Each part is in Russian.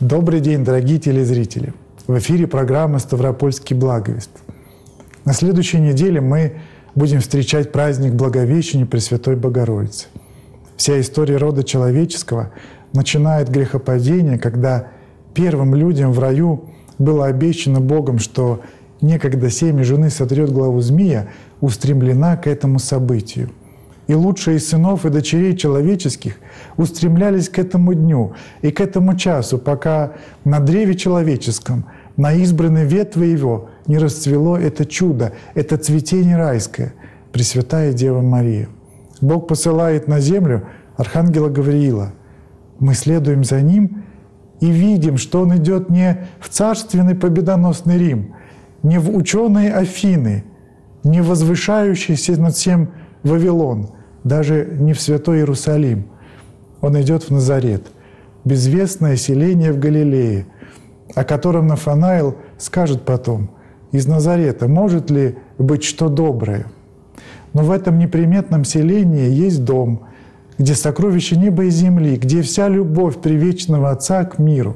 Добрый день, дорогие телезрители! В эфире программа «Ставропольский благовест». На следующей неделе мы будем встречать праздник Благовещения Пресвятой Богородицы. Вся история рода человеческого начинает грехопадение, когда первым людям в раю было обещано Богом, что некогда семя жены сотрет главу змея, устремлена к этому событию. И лучшие из сынов и дочерей человеческих устремлялись к этому дню и к этому часу, пока на древе человеческом, на избранной ветви его не расцвело это чудо, это цветение райское, Пресвятая Дева Мария. Бог посылает на землю архангела Гавриила. Мы следуем за ним и видим, что он идет не в царственный победоносный Рим, не в ученые Афины, не в возвышающийся над всем Вавилон, даже не в святой Иерусалим. Он идет в Назарет, безвестное селение в Галилее, о котором Нафанаил скажет потом: из Назарета может ли быть что доброе? Но в этом неприметном селении есть дом, где сокровища неба и земли, где вся любовь привечного Отца к миру.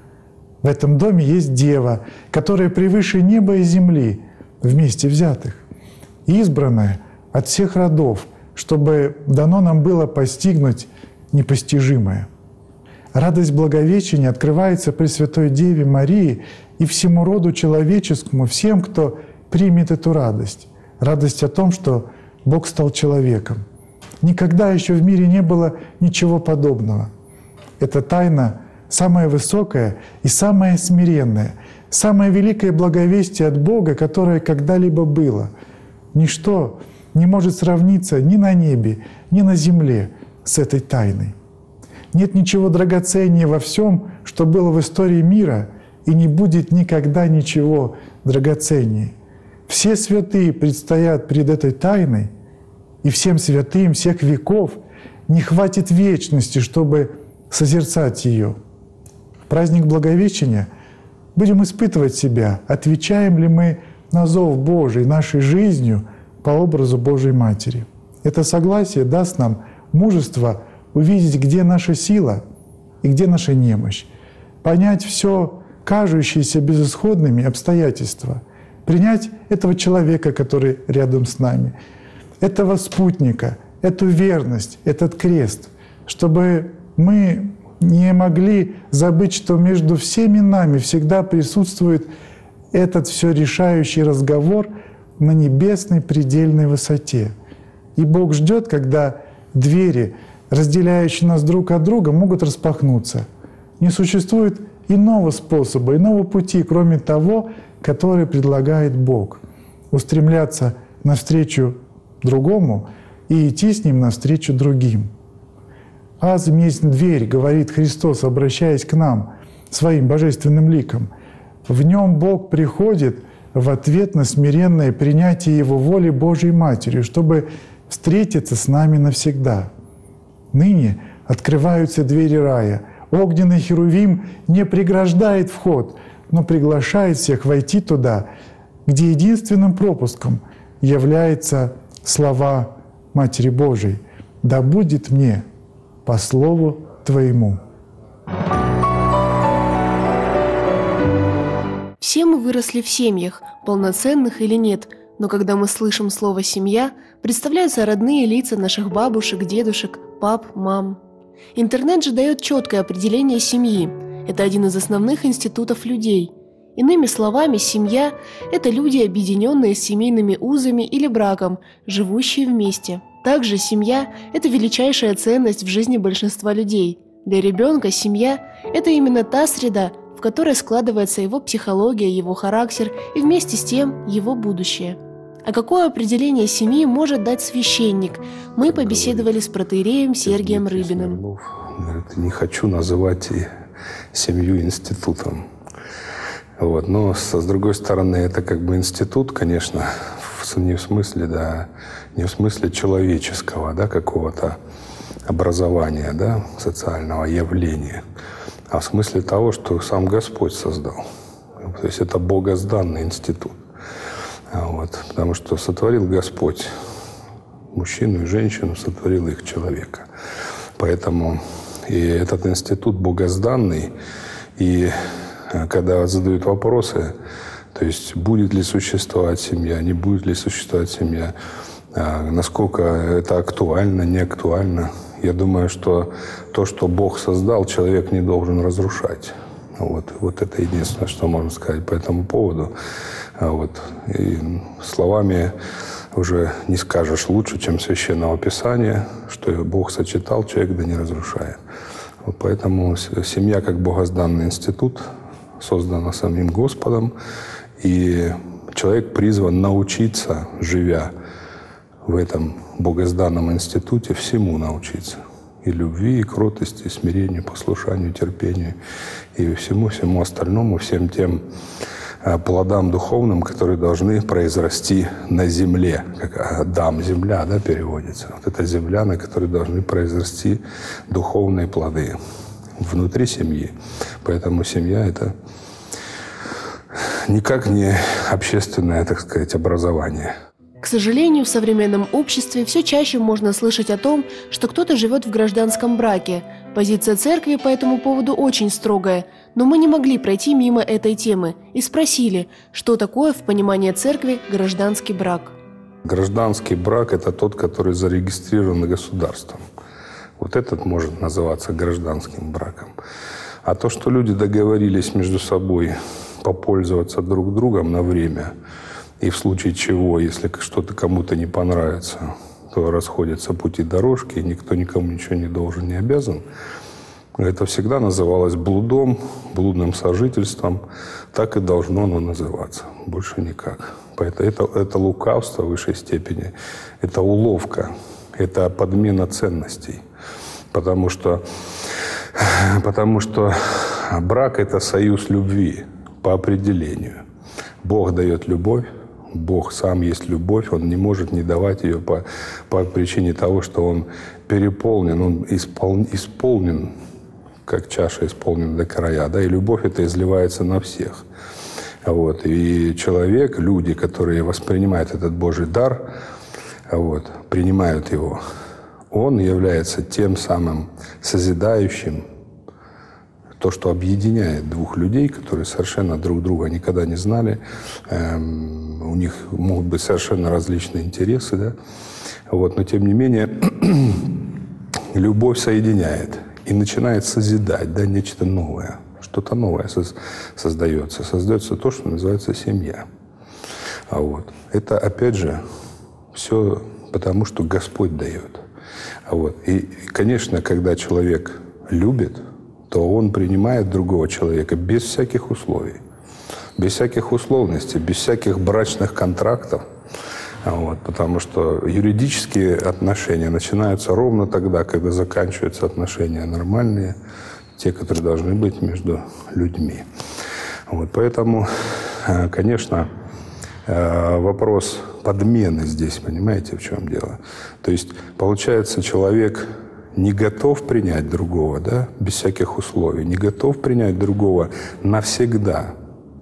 В этом доме есть Дева, которая превыше неба и земли, вместе взятых, избранная от всех родов, чтобы дано нам было постигнуть непостижимое. Радость Благовещения открывается Пресвятой Деве Марии и всему роду человеческому, всем, кто примет эту радость. Радость о том, что Бог стал человеком. Никогда еще в мире не было ничего подобного. Эта тайна самая высокая и самая смиренная, самое великое благовестие от Бога, которое когда-либо было. Ничто не может сравниться ни на небе, ни на земле с этой тайной. Нет ничего драгоценнее во всем, что было в истории мира, и не будет никогда ничего драгоценнее. Все святые предстоят перед этой тайной, и всем святым всех веков не хватит вечности, чтобы созерцать ее. В праздник Благовещения будем испытывать себя, отвечаем ли мы на зов Божий нашей жизнью по образу Божией Матери. Это согласие даст нам мужество увидеть, где наша сила и где наша немощь, понять все кажущиеся безысходными обстоятельства, принять этого человека, который рядом с нами, этого спутника, эту верность, этот крест, чтобы мы не могли забыть, что между всеми нами всегда присутствует этот все решающий разговор на небесной предельной высоте. И Бог ждет, когда двери, разделяющие нас друг от друга, могут распахнуться. Не существует иного способа, иного пути, кроме того, который предлагает Бог. Устремляться навстречу другому и идти с ним навстречу другим. «Азм есть дверь», — говорит Христос, обращаясь к нам своим божественным ликом. В нем Бог приходит в ответ на смиренное принятие Его воли Божией Матерью, чтобы встретиться с нами навсегда. Ныне открываются двери рая. Огненный Херувим не преграждает вход, но приглашает всех войти туда, где единственным пропуском являются слова Матери Божией: «Да будет мне по слову Твоему». Все мы выросли в семьях, полноценных или нет, но когда мы слышим слово «семья», представляются родные лица наших бабушек, дедушек, пап, мам. Интернет же дает четкое определение семьи. Это один из основных институтов людей. Иными словами, семья – это люди, объединенные семейными узами или браком, живущие вместе. Также семья – это величайшая ценность в жизни большинства людей. Для ребенка семья – это именно та среда, в которой складывается его психология, его характер и вместе с тем его будущее. А какое определение семьи может дать священник? Мы побеседовали с протоиереем Сергием Рыбиным. Не хочу называть семью институтом. Но с другой стороны, это как бы институт, конечно, не в смысле человеческого, какого-то образования, социального явления, а в смысле того, что сам Господь создал. То есть это богозданный институт. Потому что сотворил Господь мужчину и женщину, сотворил их человека. Поэтому и этот институт богозданный, И когда задают вопросы, то есть будет ли существовать семья, не будет ли существовать семья, насколько это актуально, не актуально. Я думаю, что то, что Бог создал, человек не должен разрушать. Вот это единственное, что можно сказать по этому поводу. И словами уже не скажешь лучше, чем Священного Писания, что Бог сочетал, человек да не разрушает. Поэтому семья как богозданный институт создана самим Господом, и человек призван научиться, живя в этом богозданном институте, всему научиться. И любви, и кротости, и смирению, послушанию, терпению, и всему остальному, всем тем плодам духовным, которые должны произрасти на земле. Как Адам, земля, да, переводится. Вот это земля, на которой должны произрасти духовные плоды внутри семьи. Поэтому семья — это никак не общественное, так сказать, образование. К сожалению, в современном обществе все чаще можно слышать о том, что кто-то живет в гражданском браке. Позиция церкви по этому поводу очень строгая, но мы не могли пройти мимо этой темы и спросили, что такое в понимании церкви гражданский брак. Гражданский брак – это тот, который зарегистрирован государством. Вот этот может называться гражданским браком. А то, что люди договорились между собой попользоваться друг другом на время, и в случае чего, если что-то кому-то не понравится, то расходятся пути дорожки, и никто никому ничего не должен, не обязан. Это всегда называлось блудом, блудным сожительством. Так и должно оно называться. Больше никак. Поэтому это лукавство в высшей степени. Это уловка. Это подмена ценностей. Потому что брак – это союз любви по определению. Бог дает любовь. Бог сам есть любовь, Он не может не давать ее по причине того, что Он переполнен, Он исполнен, как чаша исполнена до края, да, и любовь эта изливается на всех. И человек, люди, которые воспринимают этот Божий дар, принимают его, он является тем самым созидающим, то, что объединяет двух людей, которые совершенно друг друга никогда не знали. У них могут быть совершенно различные интересы, да? Но тем не менее любовь соединяет и начинает созидать, да, нечто новое. Что-то новое создается. Создается то, что называется семья. Это, опять же, все потому, что Господь дает. И, конечно, когда человек любит, то он принимает другого человека без всяких условий, без всяких условностей, без всяких брачных контрактов. Потому что юридические отношения начинаются ровно тогда, когда заканчиваются отношения нормальные, те, которые должны быть между людьми. Поэтому, конечно, вопрос подмены здесь, понимаете, в чем дело? То есть, получается, человек не готов принять другого, да, без всяких условий, не готов принять другого навсегда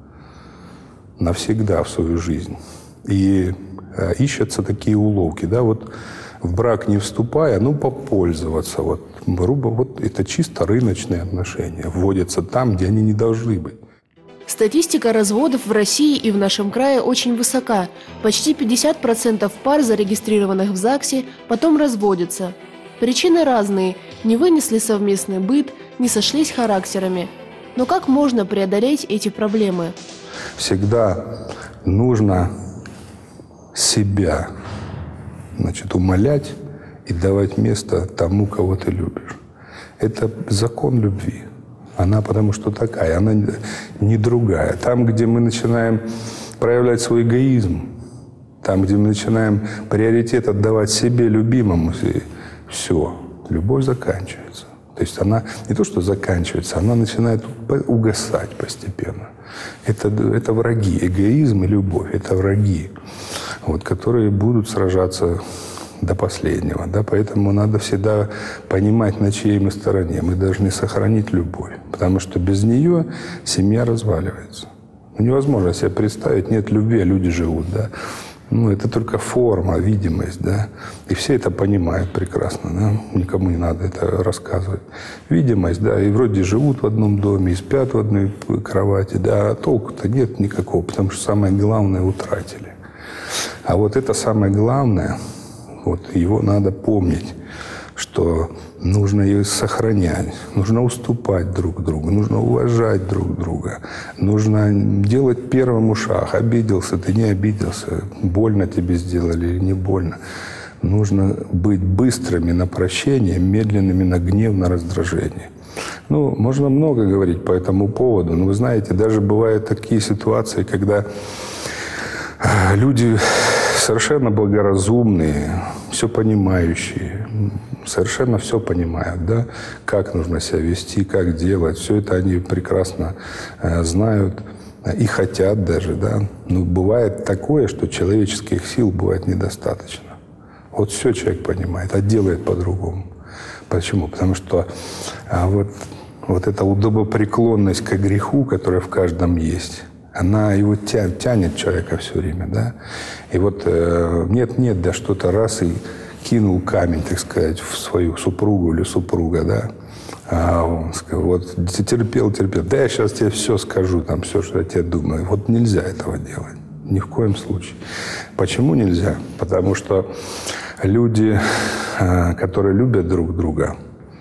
в свою жизнь. И ищутся такие уловки, да, в брак не вступая, попользоваться, грубо, это чисто рыночные отношения, вводятся там, где они не должны быть. Статистика разводов в России и в нашем крае очень высока. Почти 50% пар, зарегистрированных в ЗАГСе, потом разводятся. Причины разные – не вынесли совместный быт, не сошлись характерами. Но как можно преодолеть эти проблемы? Всегда нужно себя, умолять и давать место тому, кого ты любишь. Это закон любви. Она потому что такая, она не другая. Там, где мы начинаем проявлять свой эгоизм, там, где мы начинаем приоритет отдавать себе, любимому, все, любовь заканчивается. То есть она не то, что заканчивается, она начинает угасать постепенно. Это враги. Эгоизм и любовь – это враги, которые будут сражаться до последнего. Да? Поэтому надо всегда понимать, на чьей мы стороне. Мы должны сохранить любовь, потому что без нее семья разваливается. Невозможно себе представить, нет любви, а люди живут. Да? Ну, это только форма, видимость, да. И все это понимают прекрасно, да. Никому не надо это рассказывать. Видимость, да, и вроде живут в одном доме, и спят в одной кровати, да, а толку-то нет никакого, потому что самое главное утратили. А вот это самое главное, вот его надо помнить, что нужно ее сохранять, нужно уступать друг другу, нужно уважать друг друга, нужно делать первому шаг. Обиделся ты, не обиделся, больно тебе сделали или не больно. Нужно быть быстрыми на прощение, медленными на гнев, на раздражение. Ну, можно много говорить по этому поводу, но вы знаете, даже бывают такие ситуации, когда люди совершенно благоразумные, все понимающие, совершенно все понимают, да, как нужно себя вести, как делать. Все это они прекрасно знают и хотят даже, да. Но бывает такое, что человеческих сил бывает недостаточно. Вот все человек понимает, а делает по-другому. Почему? Потому что вот эта удобопреклонность к греху, которая в каждом есть, она его тянет человека все время, да. И вот нет-нет, да что-то раз и кинул камень, так сказать, в свою супругу или супруга, да. А он сказал, вот терпел, да я сейчас тебе все скажу, там все, что я тебе думаю. Вот нельзя этого делать, ни в коем случае. Почему нельзя? Потому что люди, которые любят друг друга,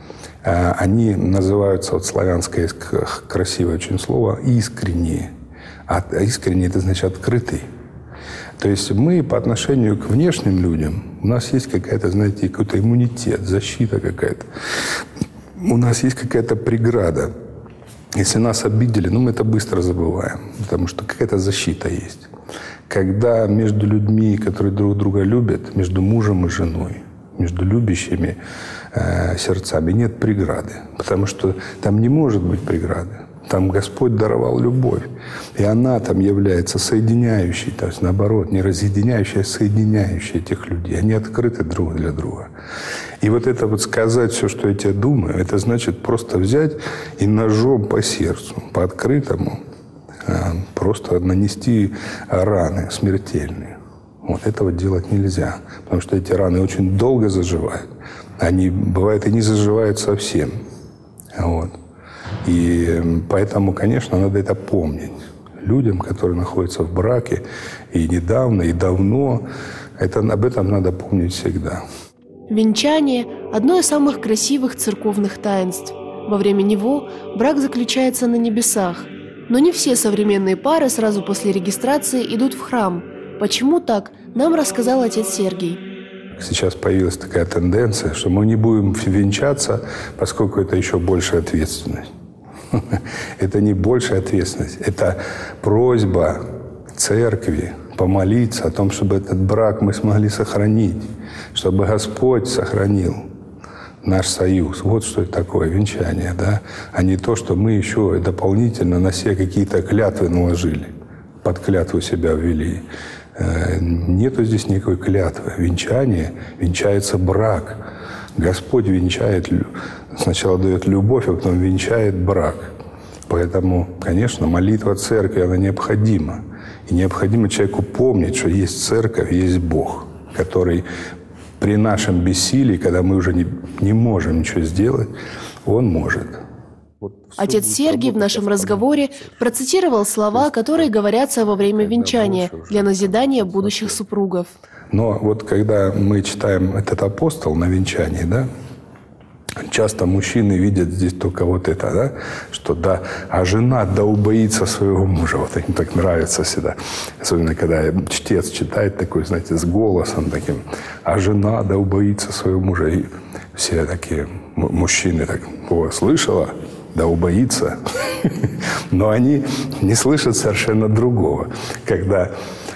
они называются, вот славянское есть красивое очень слово, искренние. А искренне это значит открытый. То есть мы по отношению к внешним людям, у нас есть какая-то, знаете, какой-то иммунитет, защита какая-то. У нас есть какая-то преграда. Если нас обидели, мы это быстро забываем, потому что какая-то защита есть. Когда между людьми, которые друг друга любят, между мужем и женой, между любящими сердцами нет преграды, потому что там не может быть преграды. Там Господь даровал любовь. И она там является соединяющей, то есть наоборот, не разъединяющей, а соединяющей этих людей. Они открыты друг для друга. И вот это вот сказать все, что я тебе думаю, это значит просто взять и ножом по сердцу, по открытому, просто нанести раны смертельные. Вот этого делать нельзя, потому что эти раны очень долго заживают. Они, бывает, и не заживают совсем. Вот. И поэтому, конечно, надо это помнить. Людям, которые находятся в браке и недавно, и давно, об этом надо помнить всегда. Венчание – одно из самых красивых церковных таинств. Во время него брак заключается на небесах. Но не все современные пары сразу после регистрации идут в храм. Почему так, нам рассказал отец Сергий. Сейчас появилась такая тенденция, что мы не будем венчаться, поскольку это еще большая ответственность. Это не большая ответственность, это просьба церкви помолиться о том, чтобы этот брак мы смогли сохранить, чтобы Господь сохранил наш союз. Вот что это такое венчание, да? А не то, что мы еще дополнительно на себя какие-то клятвы наложили, под клятву себя ввели. Нету здесь никакой клятвы. Венчание, венчается брак. Господь венчает, сначала дает любовь, а потом венчает брак. Поэтому, конечно, молитва церкви, она необходима. И необходимо человеку помнить, что есть церковь, есть Бог, который при нашем бессилии, когда мы уже не можем ничего сделать, Он может. Отец Сергий в нашем разговоре процитировал слова, которые говорятся во время венчания для назидания будущих супругов. Но вот когда мы читаем этот апостол на венчании, да, часто мужчины видят здесь только вот это, да, что да, а жена да убоится своего мужа. Вот им так нравится всегда. Особенно, когда чтец читает такой, знаете, с голосом таким. А жена да убоится своего мужа. И все такие мужчины так, о, слышала? Да убоится. Но они не слышат совершенно другого. Когда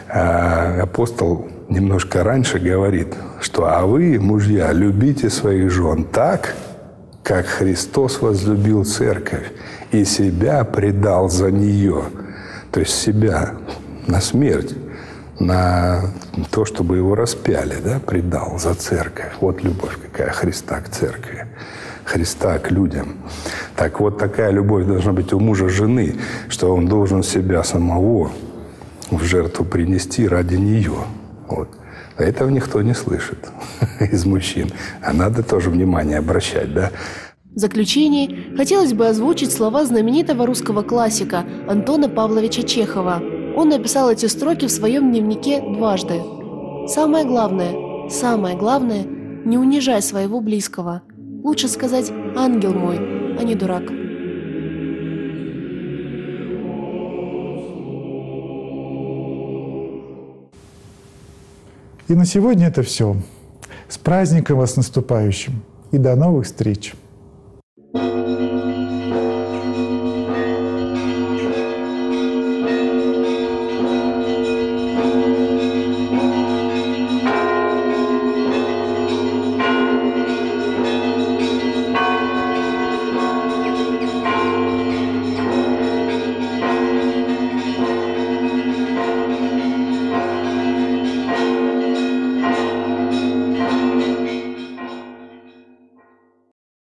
апостол немножко раньше говорит, что «а вы, мужья, любите своих жен так, как Христос возлюбил церковь и себя предал за нее». То есть себя на смерть, на то, чтобы его распяли, да, предал за церковь. Вот любовь какая Христа к церкви, Христа к людям. Так вот, такая любовь должна быть у мужа жены, что он должен себя самого в жертву принести ради нее. Вот. А этого никто не слышит из мужчин. А надо тоже внимание обращать, да. В заключение хотелось бы озвучить слова знаменитого русского классика Антона Павловича Чехова. Он написал эти строки в своем дневнике дважды. Самое главное, не унижай своего близкого. Лучше сказать «ангел мой», а не «дурак». И на сегодня это все. С праздником вас наступающим и до новых встреч! Thank you.